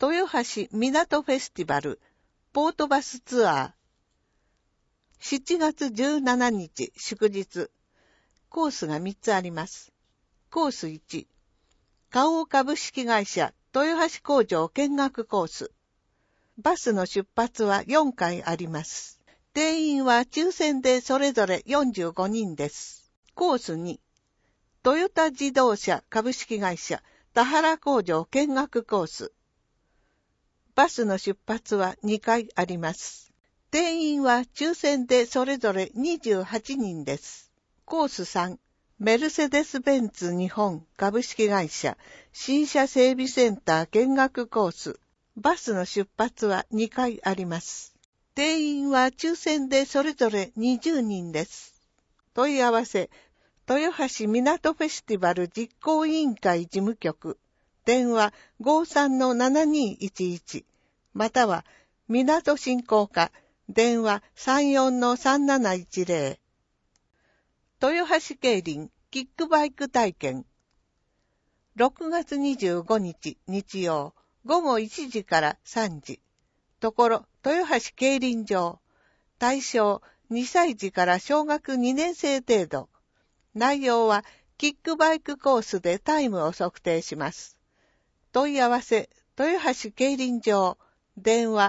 豊橋港フェスティバルポートバスツアー。7月17日祝日。コースが3つあります。コース1、花王株式会社豊橋工場見学コース。バスの出発は4回あります。定員は抽選でそれぞれ45人です。コース2、トヨタ自動車株式会社田原工場見学コース。バスの出発は2回あります。定員は抽選でそれぞれ28人です。コース3、メルセデス・ベンツ日本株式会社新車整備センター見学コース。バスの出発は2回あります。定員は抽選でそれぞれ20人です。問い合わせ、豊橋港フェスティバル実行委員会事務局、電話 53-7211、または港振興課、電話 34-3710。豊橋競輪キックバイク体験。6月25日日曜、午後1時から3時。ところ、豊橋競輪場。対象、2歳児から小学2年生程度。内容は、キックバイクコースでタイムを測定します。問い合わせ、豊橋競輪場。電話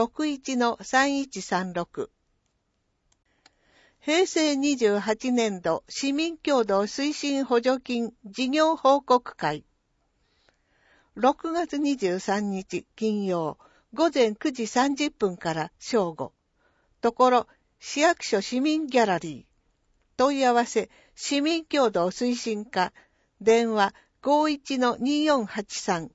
61-3136。平成28年度市民協同推進補助金事業報告会。6月23日金曜午前9時30分から正午。ところ、市役所市民ギャラリー。問い合わせ、市民協同推進課。電話 51-2483。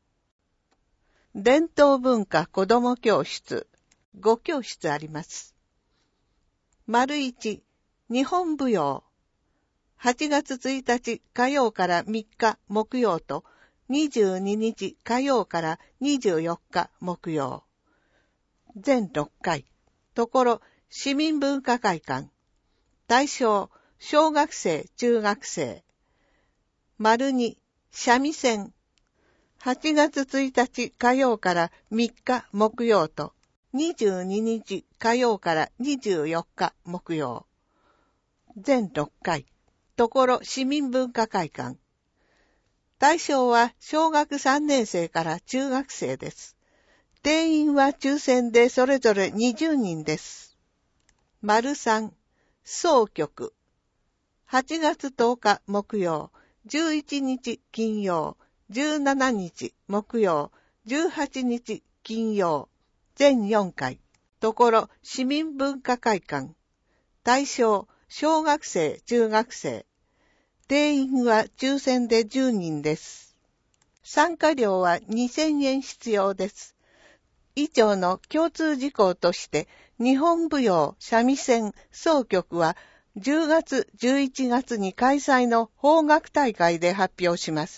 伝統文化子ども教室。5教室あります。丸1、日本舞踊。8月1日火曜から3日木曜と、22日火曜から24日木曜。全6回。ところ、市民文化会館。対象、小学生、中学生。丸2、三味線。8月1日火曜から3日木曜と、22日火曜から24日木曜。全6回。ところ市民文化会館。対象は小学3年生から中学生です。定員は抽選でそれぞれ20人です。丸3、箏曲。8月10日木曜、11日金曜、17日木曜、18日金曜、全4回。ところ、市民文化会館。対象、小学生、中学生。定員は抽選で10人です。参加料は2000円必要です。以上の共通事項として、日本舞踊、三味線、箏曲は、10月、11月に開催の邦楽大会で発表します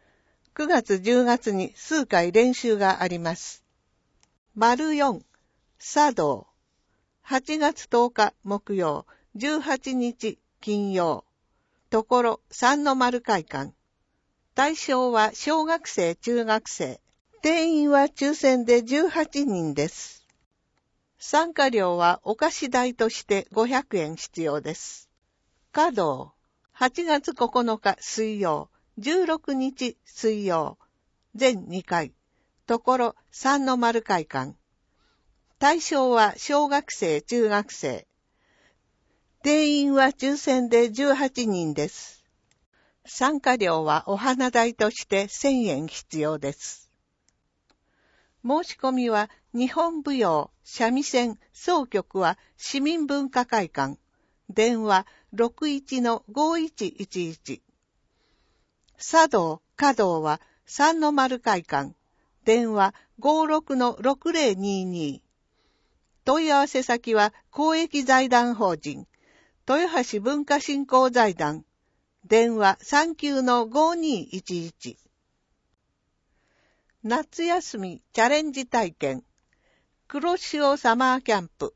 。9月、10月に数回練習があります。丸4、茶道。8月10日木曜、18日金曜。ところ、三の丸会館。対象は小学生、中学生。定員は抽選で18人です。参加料はお菓子代として500円必要です。華道。8月9日水曜、16日水曜。全2回。ところ、三の丸会館。対象は小学生、中学生。定員は抽選で18人です。参加料はお花代として1000円必要です。申し込みは日本舞踊、三味線、箏曲は市民文化会館。電話 61-5111。茶道、華道は三の丸会館。電話 56-6022。問い合わせ先は公益財団法人豊橋文化振興財団。電話 39-5211。夏休みチャレンジ体験。黒潮サマーキャンプ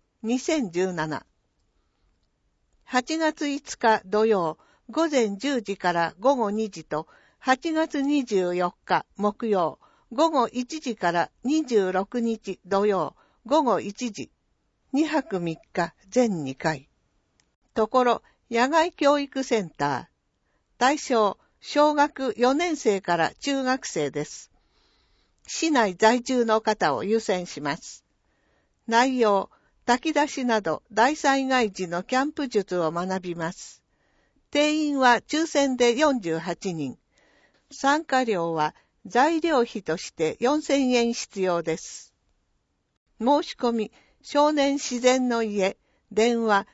2017。8月5日土曜、午前10時から午後2時と、8月24日木曜、 午後1時から26日土曜午後1時、2泊3日全2回。ところ、野外教育センター。対象、小学4年生から中学生です。市内在住の方を優先します。内容、炊き出しなど大災害時のキャンプ術を学びます。定員は抽選で48人。参加料は材料費として4000円必要です。申し込み、少年自然の家、電話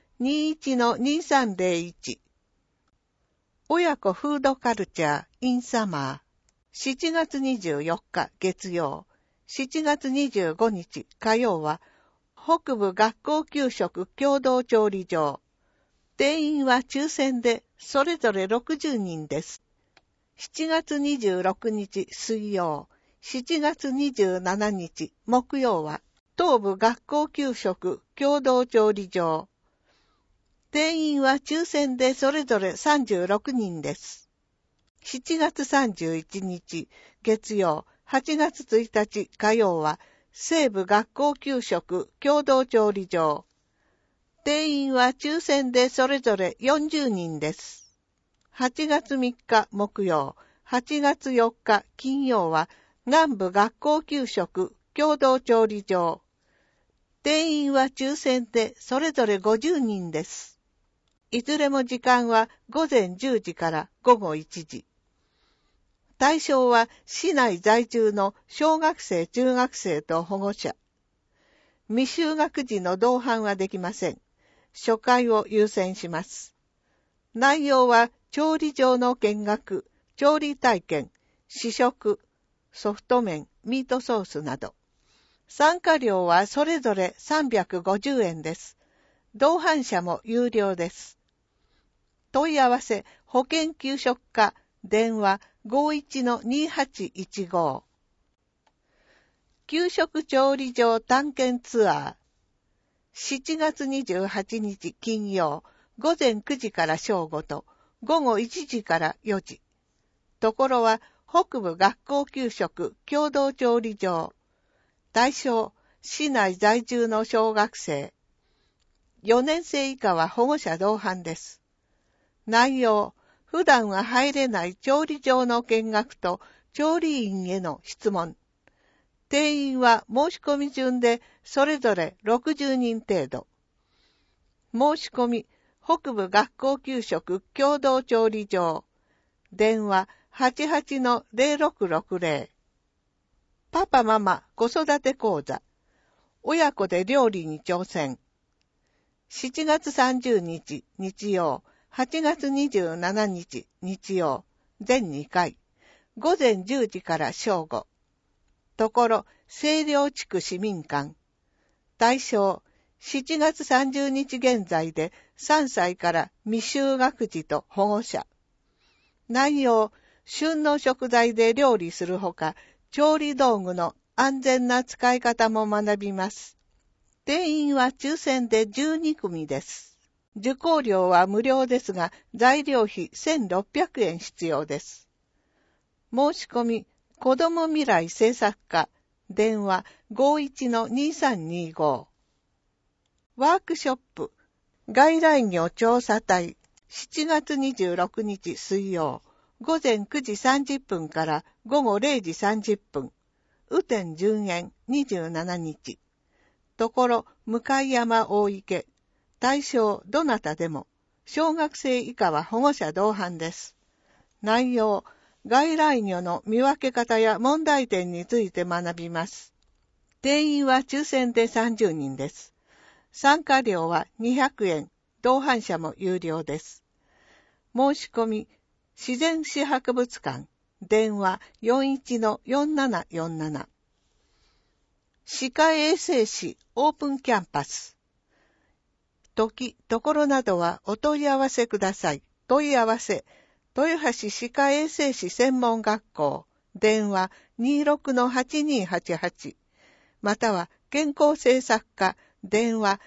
21-2301。親子フードカルチャー in サマー。7月24日月曜、7月25日火曜は、北部学校給食共同調理場。定員は抽選でそれぞれ60人です。7月26日水曜、7月27日木曜は、東部学校給食共同調理場。定員は抽選でそれぞれ36人です。7月31日月曜、8月1日火曜は西部学校給食共同調理場。定員は抽選でそれぞれ40人です。8月3日木曜、8月4日金曜は南部学校給食共同調理場。定員は抽選でそれぞれ50人です。いずれも時間は午前10時から午後1時。対象は市内在住の小学生、中学生と保護者。未就学児の同伴はできません。初回を優先します。内容は調理場の見学、調理体験、試食、ソフト麺、ミートソースなど。参加料はそれぞれ350円です。同伴者も有料です。問い合わせ、保健給食課、電話 51-2815。給食調理場探検ツアー。7月28日金曜、午前9時から正午と、午後1時から4時。ところは、北部学校給食共同調理場。対象、市内在住の小学生。4年生以下は保護者同伴です。内容、普段は入れない調理場の見学と調理員への質問。定員は申し込み順でそれぞれ60人程度。申し込み、北部学校給食共同調理場。電話 88-0660。パパママ子育て講座。親子で料理に挑戦。7月30日日曜、8月27日日曜、全2回。午前10時から正午。ところ、清涼地区市民館。対象、7月30日現在で3歳から未就学児と保護者。内容、旬の食材で料理するほか、調理道具の安全な使い方も学びます。定員は抽選で12組です。受講料は無料ですが、材料費1600円必要です。申し込み、子ども未来政策課、電話 51-2325。ワークショップ、外来魚調査隊、7月26日水曜、午前9時30分から午後0時30分。雨天順延27日。ところ、向山大池。対象、どなたでも。小学生以下は保護者同伴です。内容、外来魚の見分け方や問題点について学びます。定員は抽選で30人です。参加料は200円、同伴者も有料です。申し込み、自然史博物館、電話 41-4747。歯科衛生士オープンキャンパス。時、ところなどはお問い合わせください。問い合わせ、豊橋歯科衛生士専門学校、電話 26-8288。または健康政策課、電話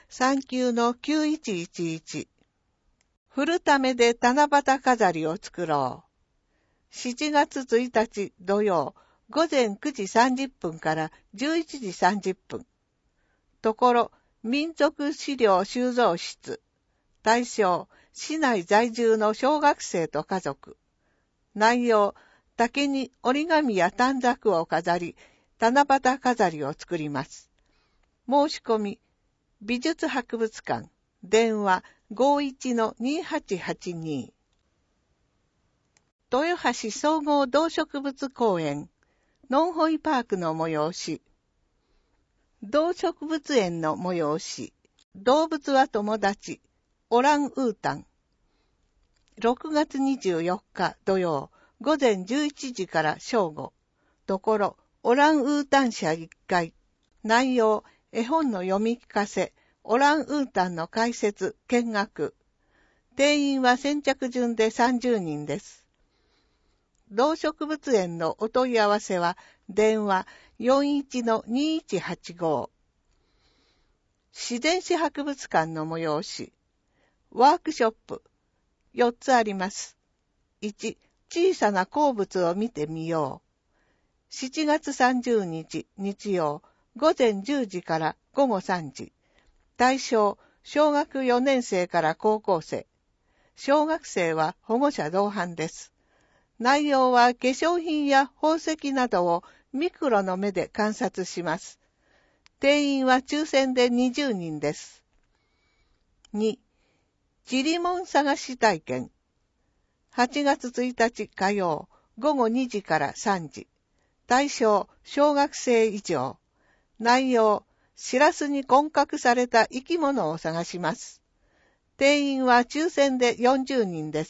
39-9111。古ためで七夕飾りを作ろう。7月1日土曜、 午前9時30分から11時30分。ところ、民族資料収蔵室。対象、市内在住の小学生と家族。内容、竹に折り紙や短冊を飾り、七夕飾りを作ります。申し込み、美術博物館、電話 51-2882。豊橋総合動植物公園、ノンホイパークの催し。動植物園の催し。動物は友達、オランウータン。6月24日土曜、午前11時から正午。ところ、オランウータン社1階。内容、絵本の読み聞かせ、オランウータンの解説、見学。定員は先着順で30人です。動植物園のお問い合わせは、電話 41-2185。自然史博物館の催し。ワークショップ。4つあります。1、小さな鉱物を見てみよう。7月30日日曜、午前10時から午後3時。対象、小学4年生から高校生。小学生は保護者同伴です。内容は化粧品や宝石などをミクロの目で観察します。定員は抽選で20人です。2、チリモン探し体験。8月1日火曜、午後2時から3時。対象、小学生以上。内容、シラスに混獲された生き物を探します。定員は抽選で40人です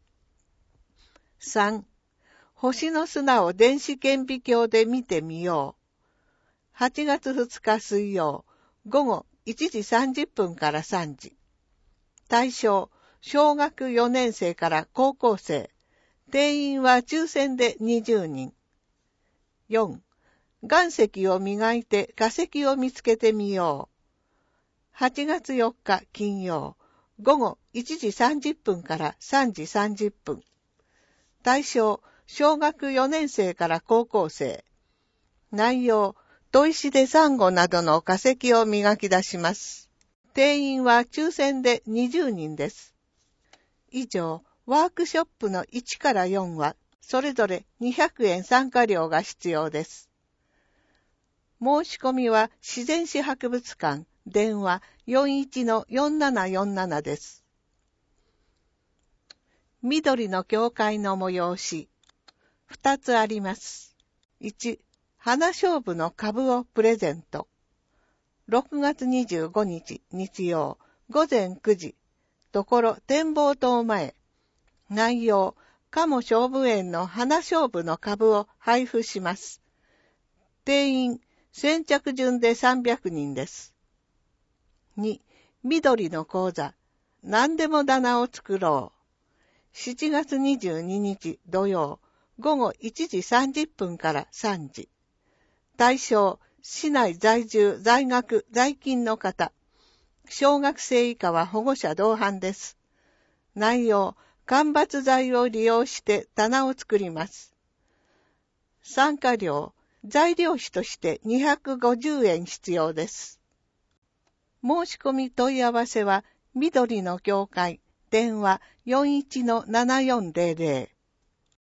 。3、星の砂を電子顕微鏡で見てみよう。8月2日水曜、午後1時30分から3時。対象、小学4年生から高校生。定員は抽選で20人。4、岩石を磨いて化石を見つけてみよう。8月4日金曜、午後1時30分から3時30分。対象、小学4年生から高校生。内容、砥石でサンゴなどの化石を磨き出します。定員は抽選で20人です。以上、ワークショップの1から4は、それぞれ200円参加料が必要です。申し込みは自然史博物館、電話 41-4747 です。緑の教会の催し。2つあります。1、花菖蒲の株をプレゼント。6月25日日曜、午前9時。ところ展望塔前。内容、鴨菖蒲園の花菖蒲の株を配布します。定員、先着順で300人です。2、緑の講座。何でも棚を作ろう。7月22日土曜、午後1時30分から3時。対象、市内在住、在学、在勤の方。小学生以下は保護者同伴です。内容、間伐材を利用して棚を作ります。参加料、材料費として250円必要です。申し込み問い合わせは、緑の教会、電話 41-7400。